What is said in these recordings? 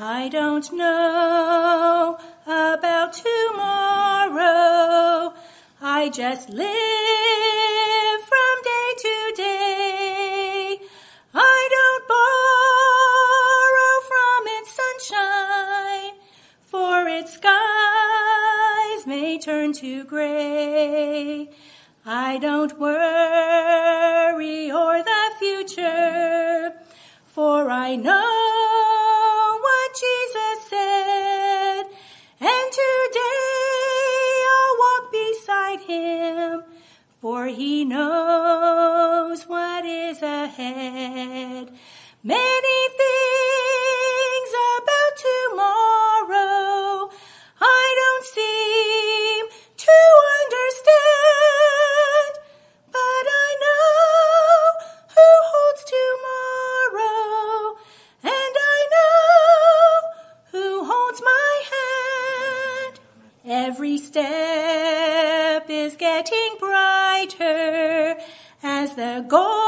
I don't know about tomorrow. I just live from day to day. I don't borrow from its sunshine, for its skies may turn to gray. I don't worry o'er the future, for I know what Jesus said, and today I'll walk beside him, for he knows what is ahead. Many things about tomorrow I don't seem to understand, but I know who holds tomorrow, and I know who holds my hand. Every step is getting brighter as the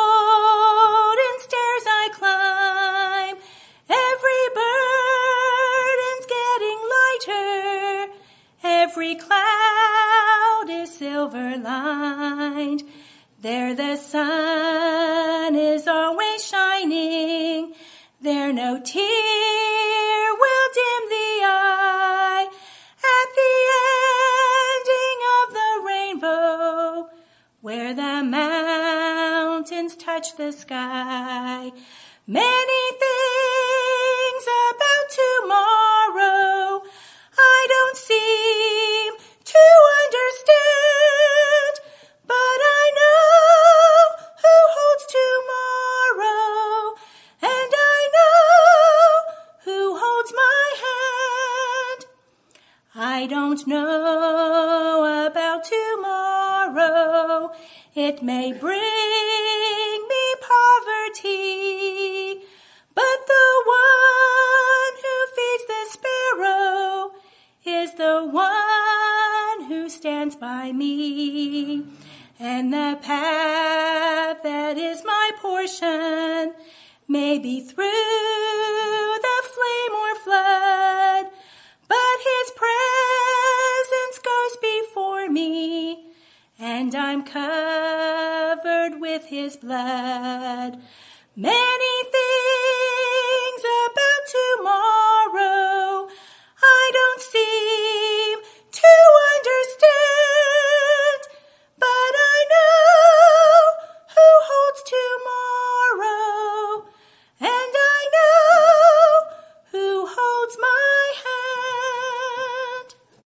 golden stairs I climb. Every burden's getting lighter, every cloud is silver lined. There the sun is always shining, there no tear will dim the eye. At the ending of the rainbow, where the mountains touch the sky. Many things about tomorrow I don't seem to understand, but I know who holds tomorrow, and I know who holds my hand. I don't know about tomorrow. It may bring me poverty, but the one who feeds the sparrow is the one who stands by me. And the path that is my portion may be through the flame or flood, but his presence goes before me, and I'm covered with his blood. Many things about tomorrow I don't seem to understand, but I know who holds tomorrow, and I know who holds my